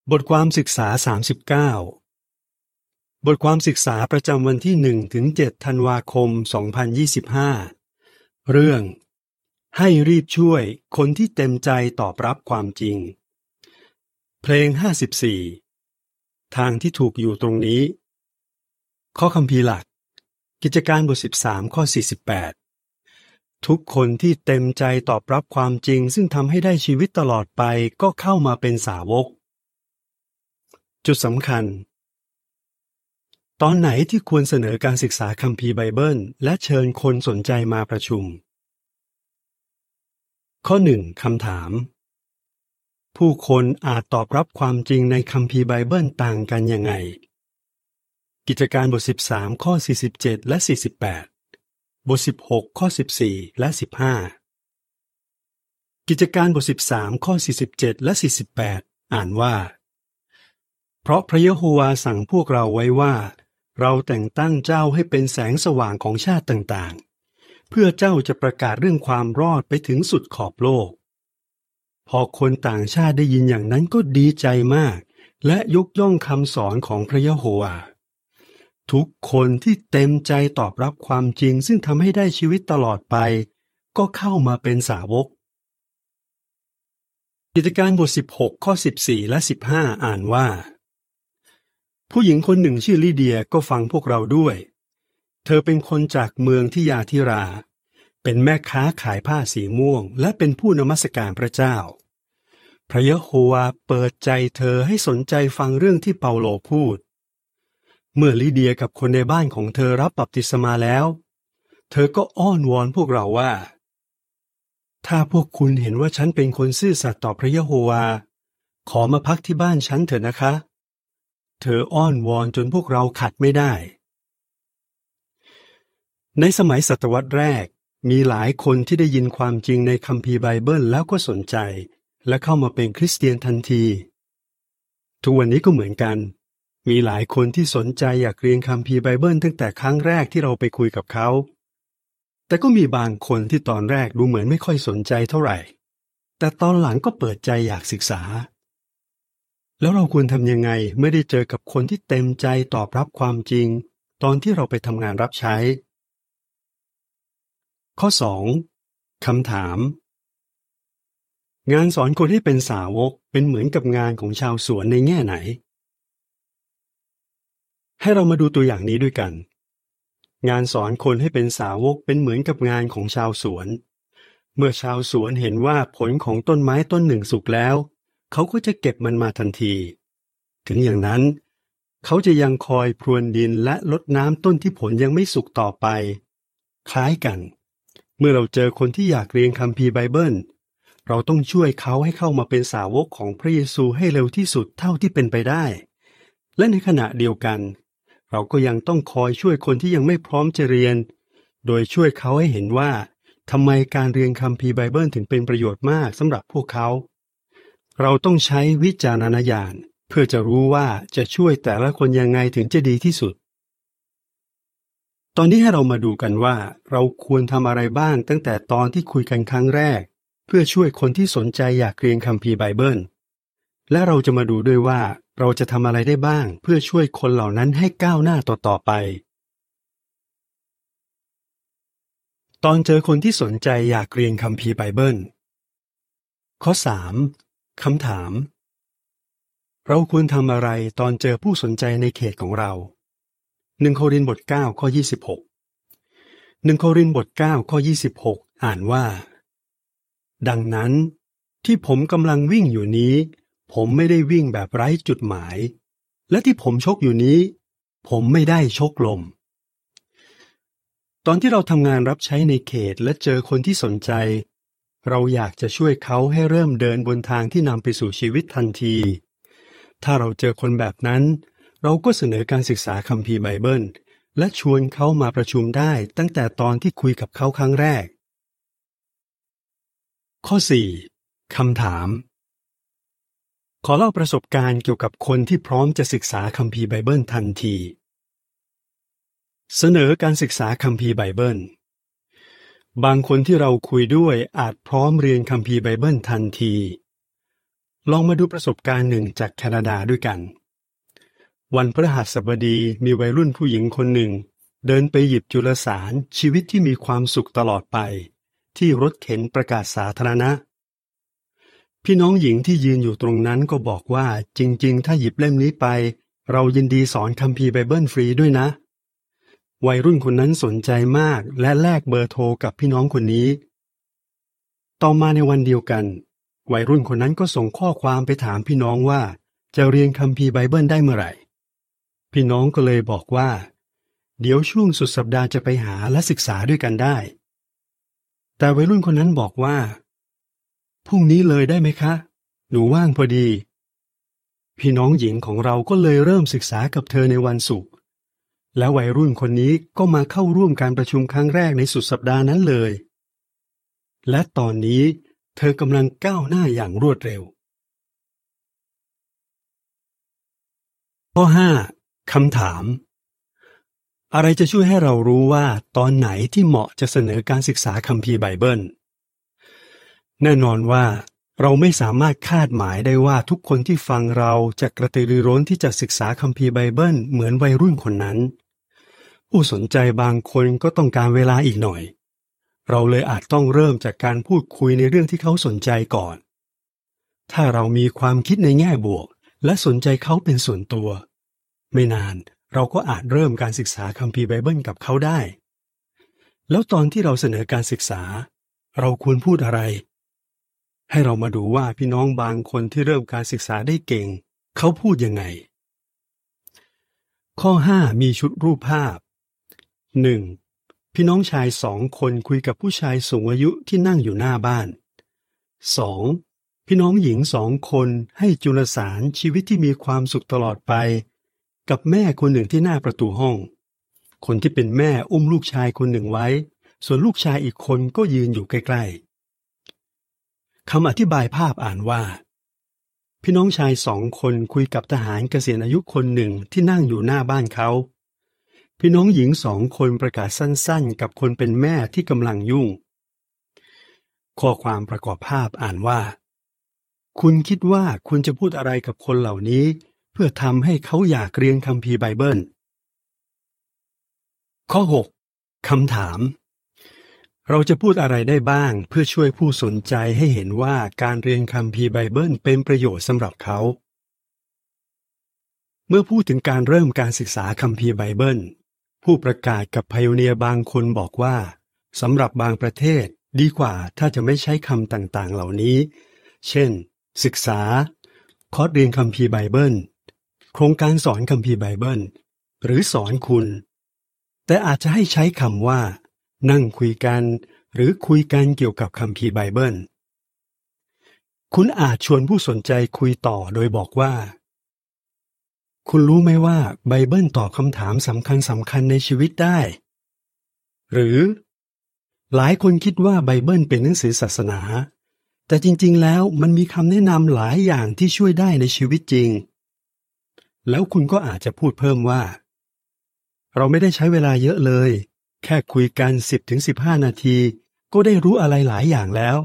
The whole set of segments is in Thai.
บทความศึกษา39บทความศึกษาประจำวันที่ 1-7 ธันวาคม 2025 เรื่องให้รีบช่วยคนที่เต็มใจตอบรับความจริงเพลง54ทางที่ถูกอยู่ตรงนี้ข้อคัมภีร์หลักกิจการบท13ข้อ48ทุกคนที่เต็มใจตอบรับความจริงซึ่งทำให้ได้ชีวิตตลอดไปก็เข้ามาเป็นสาวกจุดสำคัญตอนไหนที่ควรเสนอการศึกษาคัมภีร์ไบเบิลและเชิญคนสนใจมาประชุมข้อ 1 คำถามผู้คนอาจตอบรับความจริงในคัมภีร์ไบเบิลต่างกันยังไงกิจการบท13ข้อ47และ48บท16ข้อ14และ15กิจการบท13ข้อ47และ48อ่านว่าเพราะพระยะโฮวาสั่งพวกเราไว้ว่าเราแต่งตั้งเจ้าให้เป็นแสงสว่างของชาติต่างๆเพื่อเจ้าจะประกาศเรื่องความรอดไปถึงสุดขอบโลกพอคนต่างชาติได้ยินอย่างนั้นก็ดีใจมากและยกย่องคำสอนของพระยะโฮวาทุกคนที่เต็มใจตอบรับความจริงซึ่งทำให้ได้ชีวิตตลอดไปก็เข้ามาเป็นสาวกกิจการบท16ข้อ14และ15อ่านว่าผู้หญิงคนหนึ่งชื่อลิเดียก็ฟังพวกเราด้วยเธอเป็นคนจากเมืองทิยาธิราเป็นแม่ค้าขายผ้าสีม่วงและเป็นผู้นมัสการพระเจ้าพระยะโฮวาเปิดใจเธอให้สนใจฟังเรื่องที่เปาโลพูดเมื่อลิเดียกับคนในบ้านของเธอรับบัพติศมาแล้วเธอก็อ้อนวอนพวกเราว่าถ้าพวกคุณเห็นว่าฉันเป็นคนซื่อสัตย์ต่อพระยะโฮวาขอมาพักที่บ้านฉันเถอะนะคะเธออ้อนวอนจนพวกเราขัดไม่ได้ในสมัยศตวรรษแรกมีหลายคนที่ได้ยินความจริงในคัมภีร์ไบเบิลแล้วก็สนใจและเข้ามาเป็นคริสเตียนทันทีทุกวันนี้ก็เหมือนกันมีหลายคนที่สนใจอยากเรียนคัมภีร์ไบเบิลตั้งแต่ครั้งแรกที่เราไปคุยกับเขาแต่ก็มีบางคนที่ตอนแรกดูเหมือนไม่ค่อยสนใจเท่าไหร่แต่ตอนหลังก็เปิดใจอยากศึกษาแล้วเราควรทำยังไงเมื่อได้เจอกับคนที่เต็มใจตอบรับความจริงตอนที่เราไปทำงานรับใช้ข้อ 2 คำถามงานสอนคนให้เป็นสาวกเป็นเหมือนกับงานของชาวสวนในแง่ไหนให้เรามาดูตัวอย่างนี้ด้วยกันงานสอนคนให้เป็นสาวกเป็นเหมือนกับงานของชาวสวนเมื่อชาวสวนเห็นว่าผลของต้นไม้ต้นหนึ่งสุกแล้วเขาก็จะเก็บมันมาทันทีถึงอย่างนั้นเขาจะยังคอยพรวนดินและรดน้ำต้นที่ผลยังไม่สุกต่อไปคล้ายกันเมื่อเราเจอคนที่อยากเรียนคัมภีร์ไบเบิลเราต้องช่วยเขาให้เข้ามาเป็นสาวกของพระเยซูให้เร็วที่สุดเท่าที่เป็นไปได้และในขณะเดียวกันเราก็ยังต้องคอยช่วยคนที่ยังไม่พร้อมจะเรียนโดยช่วยเขาให้เห็นว่าทำไมการเรียนคัมภีร์ไบเบิลถึงเป็นประโยชน์มากสำหรับพวกเขาเราต้องใช้วิจารณญาณเพื่อจะรู้ว่าจะช่วยแต่ละคนยังไงถึงจะดีที่สุดตอนนี้ให้เรามาดูกันว่าเราควรทำอะไรบ้างตั้งแต่ตอนที่คุยกันครั้งแรกเพื่อช่วยคนที่สนใจอยากเรียนคัมภีร์ไบเบิลและเราจะมาดูด้วยว่าเราจะทำอะไรได้บ้างเพื่อช่วยคนเหล่านั้นให้ก้าวหน้าต่อไปตอนเจอคนที่สนใจอยากเรียนคัมภีร์ไบเบิลข้อ 3 คำถามเราควรทำอะไรตอนเจอผู้สนใจในเขตของเรา1 โครินธ์บท9ข้อ26 1 โครินธ์บท9ข้อ26อ่านว่าดังนั้นที่ผมกำลังวิ่งอยู่นี้ผมไม่ได้วิ่งแบบไร้จุดหมายและที่ผมชกอยู่นี้ผมไม่ได้ชกลมตอนที่เราทำงานรับใช้ในเขตและเจอคนที่สนใจเราอยากจะช่วยเขาให้เริ่มเดินบนทางที่นำไปสู่ชีวิตทันทีถ้าเราเจอคนแบบนั้นเราก็เสนอการศึกษาคัมภีร์ไบเบิลและชวนเขามาประชุมได้ตั้งแต่ตอนที่คุยกับเขาครั้งแรกข้อ 4 คำถามขอเล่าประสบการณ์เกี่ยวกับคนที่พร้อมจะศึกษาคัมภีร์ไบเบิลทันทีเสนอการศึกษาคัมภีร์ไบเบิลบางคนที่เราคุยด้วยอาจพร้อมเรียนคัมภีร์ไบเบิลทันทีลองมาดูประสบการณ์หนึ่งจากแคนาดาด้วยกัน วันพฤหัสบดีมีวัยรุ่นผู้หญิงคนหนึ่งเดินไปหยิบจุลสารชีวิตที่มีความสุขตลอดไปที่รถเข็นประกาศสาธารณะพี่น้องหญิงที่ยืนอยู่ตรงนั้นก็บอกว่าจริงๆถ้าหยิบเล่มนี้ไปเรายินดีสอนคัมภีร์ไบเบิลฟรีด้วยนะวัยรุ่นคนนั้นสนใจมากและแลกเบอร์โทรกับพี่น้องคนนี้ต่อมาในวันเดียวกันวัยรุ่นคนนั้นก็ส่งข้อความไปถามพี่น้องว่าจะเรียนคัมภีร์ไบเบิลได้เมื่อไหร่พี่น้องก็เลยบอกว่าเดี๋ยวช่วงสุดสัปดาห์จะไปหาและศึกษาด้วยกันได้แต่วัยรุ่นคนนั้นบอกว่าพรุ่งนี้เลยได้ไหมคะหนูว่างพอดีพี่น้องหญิงของเราก็เลยเริ่มศึกษากับเธอในวันศุกร์และวัยรุ่นคนนี้ก็มาเข้าร่วมการประชุมครั้งแรกในสุดสัปดาห์นั้นเลยและตอนนี้เธอกำลังก้าวหน้าอย่างรวดเร็วข้อ 5. คำถามอะไรจะช่วยให้เรารู้ว่าตอนไหนที่เหมาะจะเสนอการศึกษาคัมภีร์ไบเบิลแน่นอนว่าเราไม่สามารถคาดหมายได้ว่าทุกคนที่ฟังเราจะกระตือรือร้นที่จะศึกษาคัมภีร์ไบเบิลเหมือนวัยรุ่นคนนั้นผู้สนใจบางคนก็ต้องการเวลาอีกหน่อยเราเลยอาจต้องเริ่มจากการพูดคุยในเรื่องที่เขาสนใจก่อนถ้าเรามีความคิดในแง่บวกและสนใจเขาเป็นส่วนตัวไม่นานเราก็อาจเริ่มการศึกษาคัมภีร์ไบเบิลกับเขาได้แล้วตอนที่เราเสนอการศึกษาเราควรพูดอะไรให้เรามาดูว่าพี่น้องบางคนที่เริ่มการศึกษาได้เก่งเขาพูดยังไงข้อ 5 มีชุดรูปภาพ 1. พี่น้องชาย2 คนคุยกับผู้ชายสูงอายุที่นั่งอยู่หน้าบ้าน 2. พี่น้องหญิง2 คนให้จุลสารชีวิตที่มีความสุขตลอดไปกับแม่คนหนึ่งที่หน้าประตูห้องคนที่เป็นแม่อุ้มลูกชายคนหนึ่งไว้ส่วนลูกชายอีกคนก็ยืนอยู่ใกล้ๆคำอธิบายภาพอ่านว่าพี่น้องชาย2 คนคุยกับทหารเกษียณอายุคนหนึ่งที่นั่งอยู่หน้าบ้านเขาพี่น้องหญิง2 คนประกาศสั้นๆกับคนเป็นแม่ที่กำลังยุ่งข้อความประกอบภาพอ่านว่าคุณคิดว่าคุณจะพูดอะไรกับคนเหล่านี้เพื่อทำให้เขาอยากเรียนคัมภีร์ไบเบิลข้อ 6 คำถามเราจะพูดอะไรได้บ้างเพื่อช่วยผู้สนใจให้เห็นว่าการเรียนคัมภีร์ไบเบิลเป็นประโยชน์สำหรับเขาเมื่อพูดถึงการเริ่มการศึกษาคัมภีร์ไบเบิลผู้ประกาศกับไพโอเนียร์บางคนบอกว่าสำหรับบางประเทศดีกว่าถ้าจะไม่ใช้คำต่างๆเหล่านี้เช่นศึกษาคอร์สเรียนคัมภีร์ไบเบิลโครงการสอนคัมภีร์ไบเบิลหรือสอนคุณแต่อาจจะให้ใช้คำว่านั่งคุยกันหรือคุยกันเกี่ยวกับคัมภีร์ไบเบิลคุณอาจชวนผู้สนใจคุยต่อโดยบอกว่าคุณรู้ไหมว่าไบเบิลตอบคำถามสำคัญในชีวิตได้หรือหลายคนคิดว่าไบเบิลเป็นหนังสือศาสนาแต่จริงๆแล้วมันมีคำแนะนำหลายอย่างที่ช่วยได้ในชีวิตจริงแล้วคุณก็อาจจะพูดเพิ่มว่าเราไม่ได้ใช้เวลาเยอะเลยแค่คุยกัน 10-15 นาทีก็ได้รู้อะไรหลายอย่างแล้ว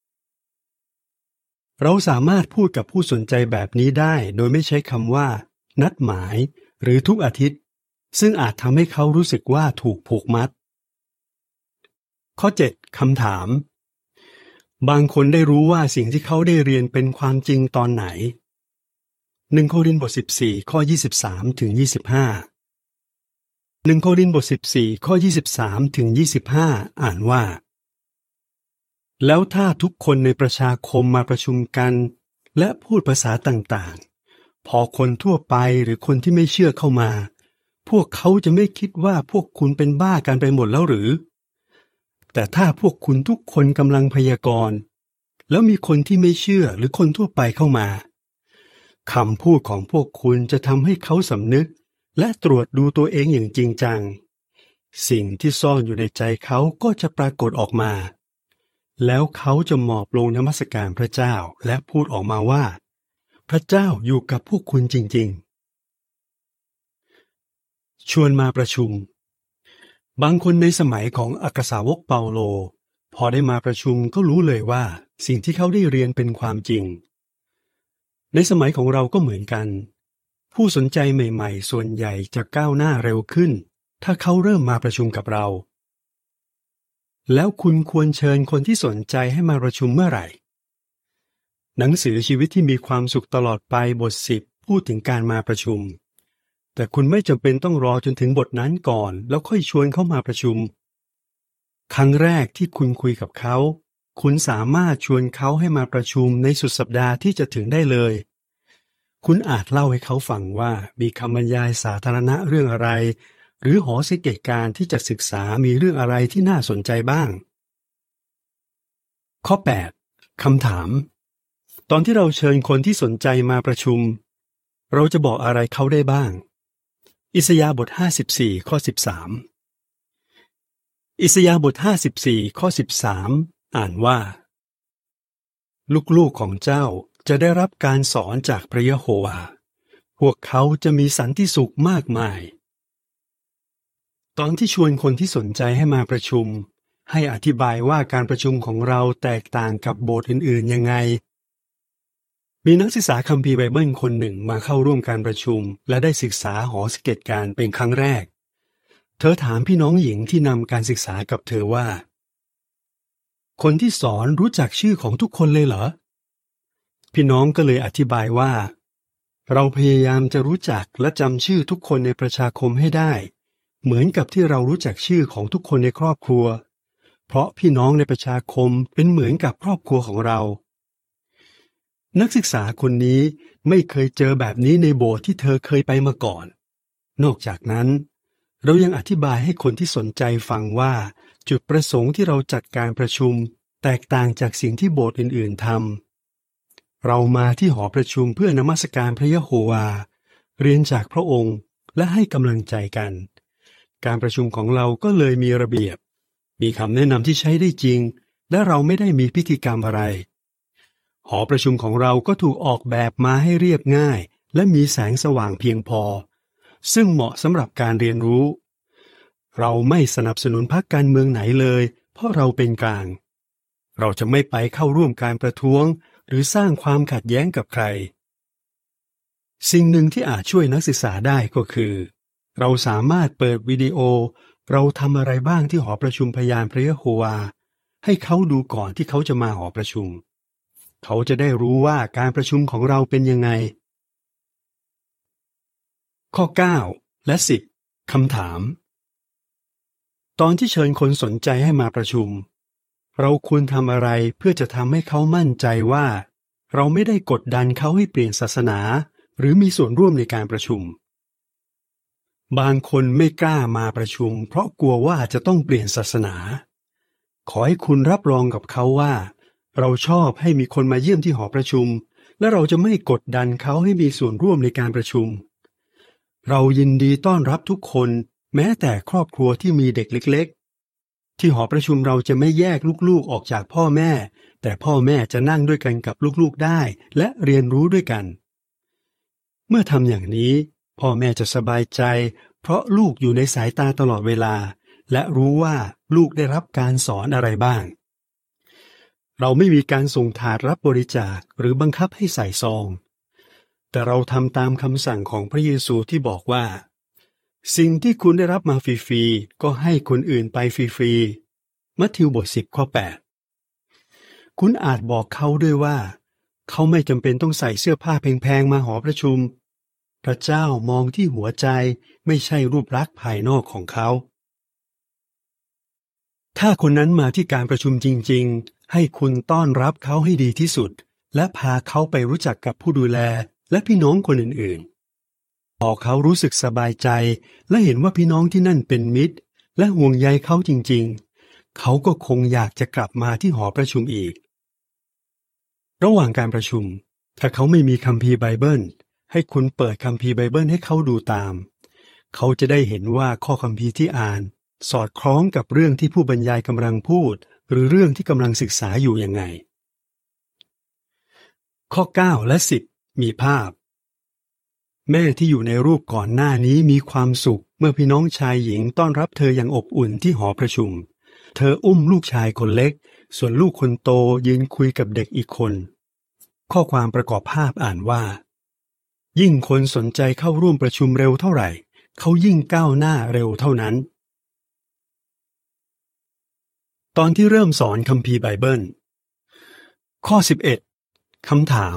เราสามารถพูดกับผู้สนใจแบบนี้ได้โดยไม่ใช้คำว่านัดหมายหรือทุกอาทิตย์ซึ่งอาจทำให้เขารู้สึกว่าถูกผูกมัดข้อ 7 คำถามบางคนได้รู้ว่าสิ่งที่เขาได้เรียนเป็นความจริงตอนไหน1 โครินธ์บท 14 ข้อ 23 ถึง 25 1 โครินธ์บท 14 ข้อ 23 ถึง 25 อ่านว่าแล้วถ้าทุกคนในประชาคมมาประชุมกันและพูดภาษาต่างๆพอคนทั่วไปหรือคนที่ไม่เชื่อเข้ามาพวกเขาจะไม่คิดว่าพวกคุณเป็นบ้ากันไปหมดแล้วหรือแต่ถ้าพวกคุณทุกคนกำลังพยากรณ์แล้วมีคนที่ไม่เชื่อหรือคนทั่วไปเข้ามาคำพูดของพวกคุณจะทำให้เขาสำนึกและตรวจดูตัวเองอย่างจริงจังสิ่งที่ซ่อนอยู่ในใจเขาก็จะปรากฏออกมาแล้วเขาจะหมอบลงนมัสการพระเจ้าและพูดออกมาว่าพระเจ้าอยู่กับพวกคุณจริงๆชวนมาประชุมบางคนในสมัยของอัครสาวกเปาโลพอได้มาประชุมก็รู้เลยว่าสิ่งที่เขาได้เรียนเป็นความจริงในสมัยของเราก็เหมือนกันผู้สนใจใหม่ๆส่วนใหญ่จะก้าวหน้าเร็วขึ้นถ้าเขาเริ่มมาประชุมกับเราแล้วคุณควรเชิญคนที่สนใจให้มาประชุมเมื่อไหร่หนังสือชีวิตที่มีความสุขตลอดไปบท10พูดถึงการมาประชุมแต่คุณไม่จำเป็นต้องรอจนถึงบทนั้นก่อนแล้วค่อยชวนเขามาประชุมครั้งแรกที่คุณคุยกับเขาคุณสามารถชวนเขาให้มาประชุมในสุดสัปดาห์ที่จะถึงได้เลยคุณอาจเล่าให้เขาฟังว่ามีคำบรรยายสาธารณะเรื่องอะไรหรือหอสังเกตการณ์ที่จะศึกษามีเรื่องอะไรที่น่าสนใจบ้างข้อ8คำถามตอนที่เราเชิญคนที่สนใจมาประชุมเราจะบอกอะไรเขาได้บ้างอิสยาห์บท54ข้อ13อิสยาห์บท54ข้อ13อ่านว่าลูกๆของเจ้าจะได้รับการสอนจากพระยะโฮวาห์พวกเขาจะมีสันติสุขมากมายตอนที่ชวนคนที่สนใจให้มาประชุมให้อธิบายว่าการประชุมของเราแตกต่างกับโบสถ์อื่นๆยังไงมีนักศึกษาคัมภีร์ไบเบิลคนหนึ่งมาเข้าร่วมการประชุมและได้ศึกษาหอสังเกตการณ์เป็นครั้งแรกเธอถามพี่น้องหญิงที่นำการศึกษากับเธอว่าคนที่สอนรู้จักชื่อของทุกคนเลยเหรอพี่น้องก็เลยอธิบายว่าเราพยายามจะรู้จักและจำชื่อทุกคนในประชาคมให้ได้เหมือนกับที่เรารู้จักชื่อของทุกคนในครอบครัวเพราะพี่น้องในประชาคมเป็นเหมือนกับครอบครัวของเรานักศึกษาคนนี้ไม่เคยเจอแบบนี้ในโบสถ์ที่เธอเคยไปมาก่อนนอกจากนั้นเรายังอธิบายให้คนที่สนใจฟังว่าจุดประสงค์ที่เราจัดการประชุมแตกต่างจากสิ่งที่โบสถ์อื่นๆทำเรามาที่หอประชุมเพื่อนมัสการพระยะโฮวาห์เรียนจากพระองค์และให้กำลังใจกันการประชุมของเราก็เลยมีระเบียบมีคำแนะนำที่ใช้ได้จริงและเราไม่ได้มีพิธีกรรมอะไรหอประชุมของเราก็ถูกออกแบบมาให้เรียบง่ายและมีแสงสว่างเพียงพอซึ่งเหมาะสำหรับการเรียนรู้เราไม่สนับสนุนพรรคการเมืองไหนเลยเพราะเราเป็นกลางเราจะไม่ไปเข้าร่วมการประท้วงหรือสร้างความขัดแย้งกับใครสิ่งหนึ่งที่อาจช่วยนักศึกษาได้ก็คือเราสามารถเปิดวิดีโอเราทำอะไรบ้างที่หอประชุมพยานพระยะโฮวาห์ให้เขาดูก่อนที่เขาจะมาหอประชุมเขาจะได้รู้ว่าการประชุมของเราเป็นยังไงข้อ9และ10คำถามตอนที่เชิญคนสนใจให้มาประชุมเราควรทำอะไรเพื่อจะทำให้เขามั่นใจว่าเราไม่ได้กดดันเขาให้เปลี่ยนศาสนาหรือมีส่วนร่วมในการประชุมบางคนไม่กล้ามาประชุมเพราะกลัวว่าจะต้องเปลี่ยนศาสนาขอให้คุณรับรองกับเขาว่าเราชอบให้มีคนมาเยี่ยมที่หอประชุมและเราจะไม่กดดันเขาให้มีส่วนร่วมในการประชุมเรายินดีต้อนรับทุกคนแม้แต่ครอบครัวที่มีเด็กเล็กๆที่หอประชุมเราจะไม่แยกลูกๆออกจากพ่อแม่แต่พ่อแม่จะนั่งด้วยกันกับลูกๆได้และเรียนรู้ด้วยกันเมื่อทำอย่างนี้พ่อแม่จะสบายใจเพราะลูกอยู่ในสายตาตลอดเวลาและรู้ว่าลูกได้รับการสอนอะไรบ้างเราไม่มีการส่งถาดรับบริจาคหรือบังคับให้ใส่ซองแต่เราทำตามคำสั่งของพระเยซูที่บอกว่าสิ่งที่คุณได้รับมาฟรีๆก็ให้คนอื่นไปฟรีๆมัทธิวบท10ข้อ8คุณอาจบอกเขาด้วยว่าเขาไม่จำเป็นต้องใส่เสื้อผ้าแพงๆมาหอประชุมพระเจ้ามองที่หัวใจไม่ใช่รูปลักษณ์ภายนอกของเขาถ้าคนนั้นมาที่การประชุมจริงๆให้คุณต้อนรับเขาให้ดีที่สุดและพาเขาไปรู้จักกับผู้ดูแลและพี่น้องคนอื่นๆพอเขารู้สึกสบายใจและเห็นว่าพี่น้องที่นั่นเป็นมิตรและห่วงใยเขาจริงๆเขาก็คงอยากจะกลับมาที่หอประชุมอีกระหว่างการประชุมถ้าเขาไม่มีคัมภีร์ไบเบิลให้คุณเปิดคัมภีร์ไบเบิลให้เขาดูตามเขาจะได้เห็นว่าข้อคัมภีร์ที่อ่านสอดคล้องกับเรื่องที่ผู้บรรยายกำลังพูดหรือเรื่องที่กำลังศึกษาอยู่ยังไงข้อ9และ10มีภาพแม่ที่อยู่ในรูปก่อนหน้านี้มีความสุขเมื่อพี่น้องชายหญิงต้อนรับเธออย่างอบอุ่นที่หอประชุมเธออุ้มลูกชายคนเล็กส่วนลูกคนโตยืนคุยกับเด็กอีกคนข้อความประกอบภาพอ่านว่ายิ่งคนสนใจเข้าร่วมประชุมเร็วเท่าไหร่เขายิ่งก้าวหน้าเร็วเท่านั้นตอนที่เริ่มสอนคัมภีร์ไบเบิลข้อ11คำถาม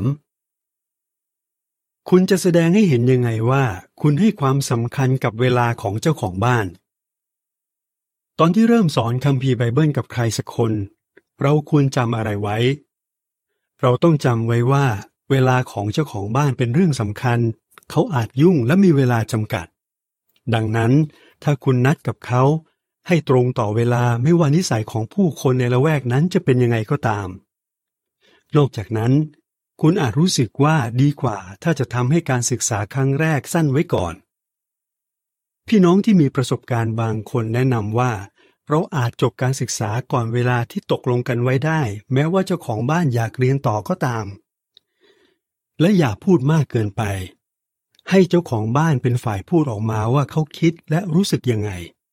คุณจะแสดงให้เห็นยังไงว่าคุณให้ความสำคัญกับเวลาของเจ้าของบ้านตอนที่เริ่มสอนคัมภีร์ไบเบิลกับใครสักคนเราควรจำอะไรไว้เราต้องจำไว้ว่าเวลาของเจ้าของบ้านเป็นเรื่องสำคัญเขาอาจยุ่งและมีเวลาจำกัดดังนั้นถ้าคุณนัดกับเขาให้ตรงต่อเวลาไม่ว่านิสัยของผู้คนในละแวกนั้นจะเป็นยังไงก็ตามนอกจากนั้นคุณอาจรู้สึกว่าดีกว่าถ้าจะทำให้การศึกษาครั้งแรกสั้นไว้ก่อนพี่น้องที่มีประสบการณ์บางคนแนะนำว่าเราอาจจบการศึกษาก่อนเวลาที่ตกลงกันไว้ได้แม้ว่าเจ้าของบ้านอยากเรียนต่อก็ตามและอย่าพูดมากเกินไปให้เจ้าของบ้านเป็นฝ่ายพูดออกมาว่าเขาคิดและรู้สึกยังไง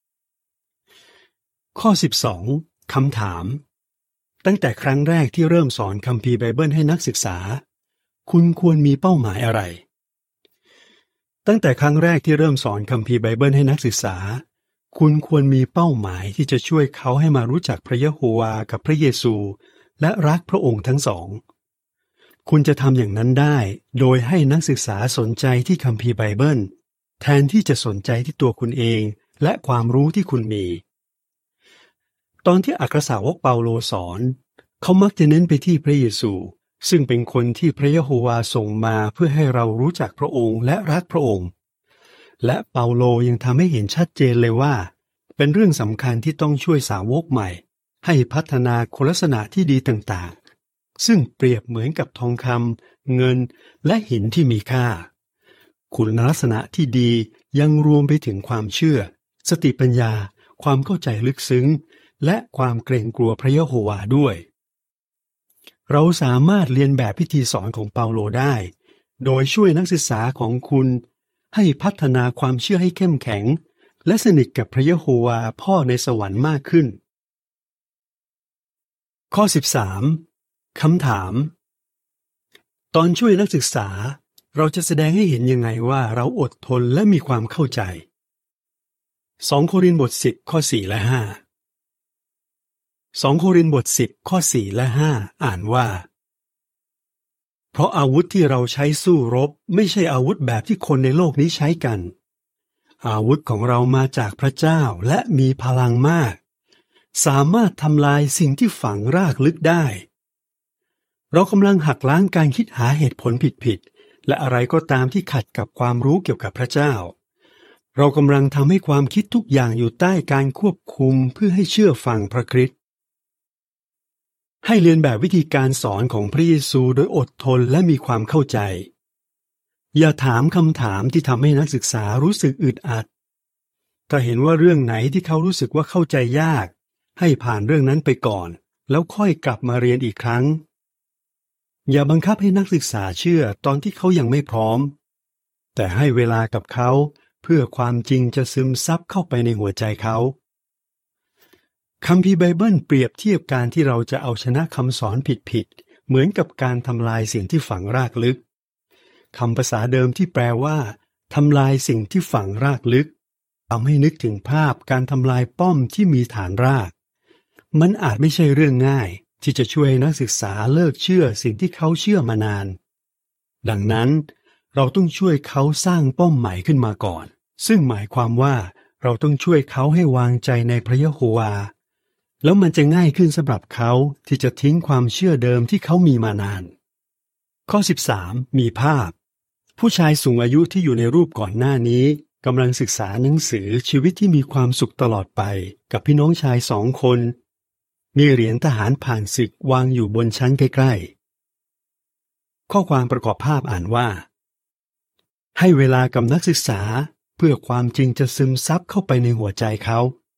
ข้อ12คำถามตั้งแต่ครั้งแรกที่เริ่มสอนคัมภีร์ไบเบิลให้นักศึกษาคุณควรมีเป้าหมายอะไรตั้งแต่ครั้งแรกที่เริ่มสอนคัมภีร์ไบเบิลให้นักศึกษาคุณควรมีเป้าหมายที่จะช่วยเขาให้มารู้จักพระยะโฮวากับพระเยซูและรักพระองค์ทั้งสองคุณจะทำอย่างนั้นได้โดยให้นักศึกษาสนใจที่คัมภีร์ไบเบิลแทนที่จะสนใจที่ตัวคุณเองและความรู้ที่คุณมีตอนที่อัครสาวกเปาโลสอนเขามักจะเน้นไปที่พระเยซูซึ่งเป็นคนที่พระยะโฮวาส่งมาเพื่อให้เรารู้จักพระองค์และรักพระองค์และเปาโลยังทำให้เห็นชัดเจนเลยว่าเป็นเรื่องสำคัญที่ต้องช่วยสาวกใหม่ให้พัฒนาคุณลักษณะที่ดีต่างๆซึ่งเปรียบเหมือนกับทองคำเงินและหินที่มีค่าคุณลักษณะที่ดียังรวมไปถึงความเชื่อสติปัญญาความเข้าใจลึกซึ้งและความเกรงกลัวพระยะโฮวาด้วยเราสามารถเรียนแบบพิธีสอนของเปาโลได้โดยช่วยนักศึกษาของคุณให้พัฒนาความเชื่อให้เข้มแข็งและสนิทกับพระยะโฮวาพ่อในสวรรค์มากขึ้นข้อ13คำถามตอนช่วยนักศึกษาเราจะแสดงให้เห็นยังไงว่าเราอดทนและมีความเข้าใจ2โครินธ์บท10ข้อ4และ5 2โครินธ์บท10ข้อ4และ5อ่านว่าเพราะอาวุธที่เราใช้สู้รบไม่ใช่อาวุธแบบที่คนในโลกนี้ใช้กันอาวุธของเรามาจากพระเจ้าและมีพลังมากสามารถทำลายสิ่งที่ฝังรากลึกได้เรากำลังหักล้างการคิดหาเหตุผลผิดๆและอะไรก็ตามที่ขัดกับความรู้เกี่ยวกับพระเจ้าเรากำลังทำให้ความคิดทุกอย่างอยู่ใต้การควบคุมเพื่อให้เชื่อฟังพระคริสต์ให้เรียนแบบวิธีการสอนของพระเยซูโดยอดทนและมีความเข้าใจอย่าถามคำถามที่ทำให้นักศึกษารู้สึกอึดอัดถ้าเห็นว่าเรื่องไหนที่เขารู้สึกว่าเข้าใจยากให้ผ่านเรื่องนั้นไปก่อนแล้วค่อยกลับมาเรียนอีกครั้งอย่าบังคับให้นักศึกษาเชื่อตอนที่เขายังไม่พร้อมแต่ให้เวลากับเขาเพื่อความจริงจะซึมซับเข้าไปในหัวใจเขาคัมภีร์ไบเบิลเปรียบเทียบการที่เราจะเอาชนะคำสอนผิดๆเหมือนกับการทำลายสิ่งที่ฝังรากลึกคำภาษาเดิมที่แปลว่าทำลายสิ่งที่ฝังรากลึกทำให้นึกถึงภาพการทำลายป้อมที่มีฐานรากมันอาจไม่ใช่เรื่องง่ายที่จะช่วยนักศึกษาเลิกเชื่อสิ่งที่เขาเชื่อมานานดังนั้นเราต้องช่วยเขาสร้างป้อมใหม่ขึ้นมาก่อนซึ่งหมายความว่าเราต้องช่วยเขาให้วางใจในพระยะโฮวาแล้วมันจะง่ายขึ้นสำหรับเขาที่จะทิ้งความเชื่อเดิมที่เขามีมานานข้อ13มีภาพผู้ชายสูงอายุที่อยู่ในรูปก่อนหน้านี้กำลังศึกษาหนังสือชีวิตที่มีความสุขตลอดไปกับพี่น้องชาย2 คนมีเหรียญทหารผ่านศึกวางอยู่บนชั้นใกล้ๆข้อความประกอบภาพอ่านว่าให้เวลากับนักศึกษาเพื่อความจริงจะซึมซับเข้าไปในหัวใจเขา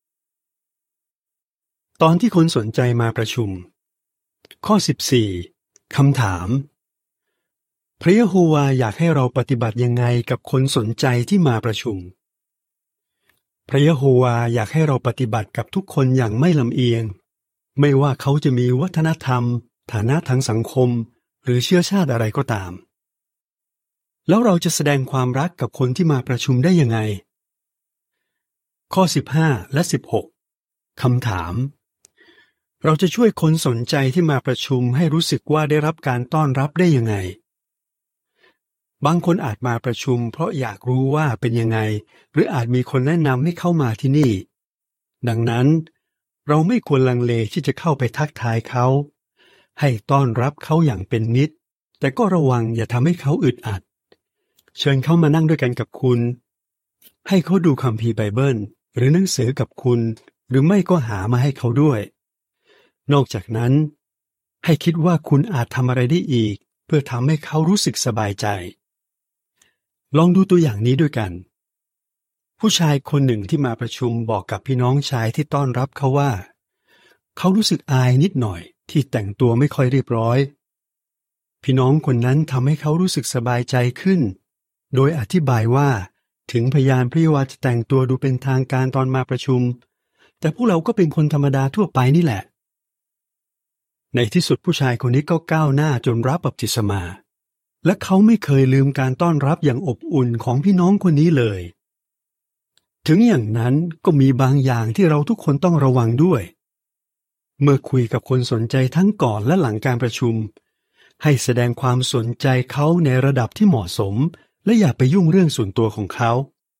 ตอนที่คนสนใจมาประชุมข้อ14คำถามพระยะโฮวาอยากให้เราปฏิบัติยังไงกับคนสนใจที่มาประชุมพระยะโฮวาอยากให้เราปฏิบัติกับทุกคนอย่างไม่ลำเอียงไม่ว่าเขาจะมีวัฒนธรรมฐานะทางสังคมหรือเชื้อชาติอะไรก็ตามแล้วเราจะแสดงความรักกับคนที่มาประชุมได้ยังไงข้อ15และ16คำถามเราจะช่วยคนสนใจที่มาประชุมให้รู้สึกว่าได้รับการต้อนรับได้ยังไงบางคนอาจมาประชุมเพราะอยากรู้ว่าเป็นยังไงหรืออาจมีคนแนะนำให้เข้ามาที่นี่ดังนั้นเราไม่ควรลังเลที่จะเข้าไปทักทายเขาให้ต้อนรับเขาอย่างเป็นมิตรแต่ก็ระวังอย่าทำให้เขาอึดอัดเชิญเขามานั่งด้วยกันกับคุณให้เขาดูคัมภีร์ไบเบิลหรือหนังสือกับคุณหรือไม่ก็หามาให้เขาด้วยนอกจากนั้นให้คิดว่าคุณอาจทำอะไรได้อีกเพื่อทำให้เขารู้สึกสบายใจลองดูตัวอย่างนี้ด้วยกันผู้ชายคนหนึ่งที่มาประชุมบอกกับพี่น้องชายที่ต้อนรับเขาว่าเขารู้สึกอายนิดหน่อยที่แต่งตัวไม่ค่อยเรียบร้อยพี่น้องคนนั้นทำให้เขารู้สึกสบายใจขึ้นโดยอธิบายว่าถึงพยานพระยะโฮวาจะแต่งตัวดูเป็นทางการตอนมาประชุมแต่พวกเราก็เป็นคนธรรมดาทั่วไปนี่แหละในที่สุดผู้ชายคนนี้ก็ก้าวหน้าจนรับบัพติศมาและเขาไม่เคยลืมการต้อนรับอย่างอบอุ่นของพี่น้องคนนี้เลยถึงอย่างนั้นก็มีบางอย่างที่เราทุกคนต้องระวังด้วยเมื่อคุยกับคนสนใจทั้งก่อนและหลังการประชุมให้แสดงความสนใจเขาในระดับที่เหมาะสมและอย่าไปยุ่งเรื่องส่วนตัวของเขา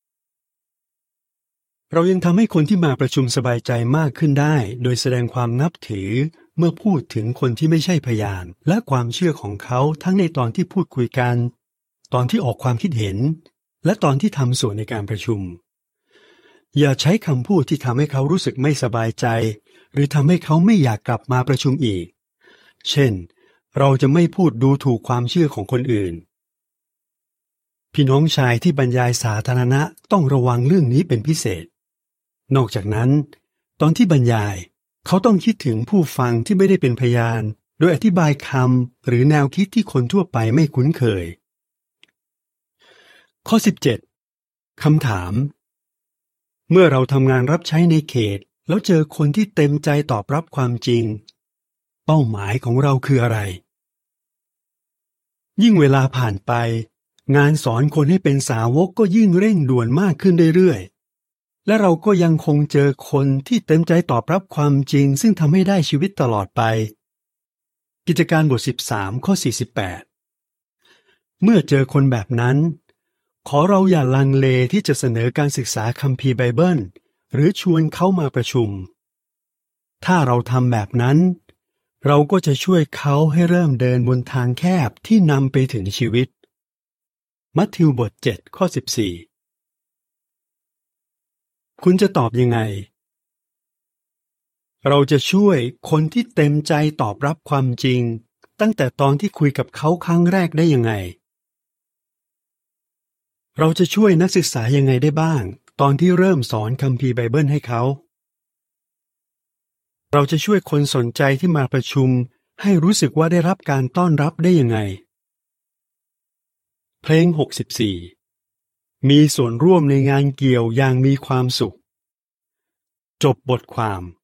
เรายังทำให้คนที่มาประชุมสบายใจมากขึ้นได้โดยแสดงความนับถือเมื่อพูดถึงคนที่ไม่ใช่พยานและความเชื่อของเขาทั้งในตอนที่พูดคุยกันตอนที่ออกความคิดเห็นและตอนที่ทำส่วนในการประชุมอย่าใช้คำพูดที่ทำให้เขารู้สึกไม่สบายใจหรือทำให้เขาไม่อยากกลับมาประชุมอีกเช่นเราจะไม่พูดดูถูกความเชื่อของคนอื่นพี่น้องชายที่บรรยายสาธารณะต้องระวังเรื่องนี้เป็นพิเศษนอกจากนั้นตอนที่บรรยายเขาต้องคิดถึงผู้ฟังที่ไม่ได้เป็นพยานโดยอธิบายคำหรือแนวคิดที่คนทั่วไปไม่คุ้นเคยข้อ17คำถามเมื่อเราทำงานรับใช้ในเขตแล้วเจอคนที่เต็มใจตอบรับความจริงเป้าหมายของเราคืออะไรยิ่งเวลาผ่านไปงานสอนคนให้เป็นสาวกก็ยิ่งเร่งด่วนมากขึ้นเรื่อยๆและเราก็ยังคงเจอคนที่เต็มใจตอบรับความจริงซึ่งทำให้ได้ชีวิตตลอดไปกิจการบท13ข้อ48เมื่อเจอคนแบบนั้นขอเราอย่าลังเลที่จะเสนอการศึกษาคัมภีร์ไบเบิลหรือชวนเขามาประชุมถ้าเราทำแบบนั้นเราก็จะช่วยเขาให้เริ่มเดินบนทางแคบที่นำไปถึงชีวิตมัทธิวบท7ข้อ14คุณจะตอบยังไงเราจะช่วยคนที่เต็มใจตอบรับความจริงตั้งแต่ตอนที่คุยกับเขาครั้งแรกได้ยังไงเราจะช่วยนักศึกษายังไงได้บ้างตอนที่เริ่มสอนคัมภีร์ไบเบิลให้เขาเราจะช่วยคนสนใจที่มาประชุมให้รู้สึกว่าได้รับการต้อนรับได้ยังไงเพลง64มีส่วนร่วมในงานเกี่ยวอย่างมีความสุขจบบทความ